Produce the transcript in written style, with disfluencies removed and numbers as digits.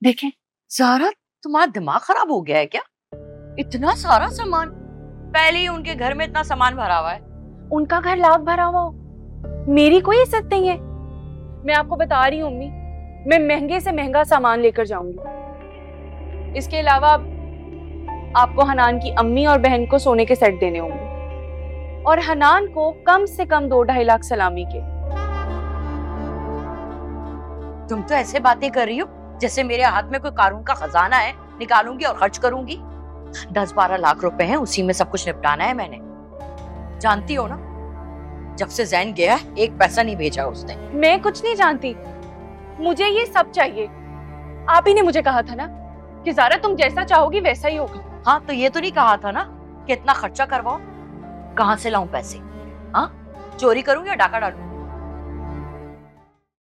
देखें। ज़ारा, तुम्हारा दिमाग खराब हो गया है क्या? इतना सारा सामान, पहले ही उनके घर में इतना सामान भरा हुआ है। उनका घर लाख भरा हुआ हो, मेरी कोई इज्जत नहीं है। मैं आपको बता रही हूँ अम्मी, मैं महंगे से महंगा सामान लेकर जाऊंगी। इसके अलावा आपको हनान की अम्मी और बहन को सोने के सेट देने होंगे, और हनान को कम से कम 2-2.5 लाख सलामी के। तुम तो ऐसे बातें कर रही हो जैसे मेरे हाथ में कोई कारून का खजाना है, निकालूंगी और खर्च करूंगी। 10-12 लाख रुपए हैं, उसी में सब कुछ निपटाना है मैंने। जानती हो ना, जब से जैन गया एक पैसा नहीं भेजा उसने। मैं कुछ नहीं जानती, मुझे ये सब चाहिए। आप ही ने मुझे कहा था ना कि ज़ारा तुम जैसा चाहोगी वैसा ही होगा। हाँ, तो ये तो नहीं कहा था ना कि इतना खर्चा करवाओ। कहाँ से लाऊं पैसे? हाँ, चोरी करूं या डाका डालूं?